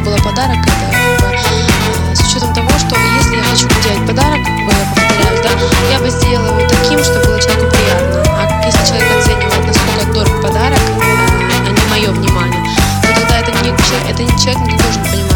было подарок, это с учетом того, что если я хочу делать подарок, я повторяюсь, да, я бы сделала его таким, чтобы было человеку приятно. А если человек оценивает, насколько дорог подарок, а не мое внимание, то тогда это не человек не должен понимать,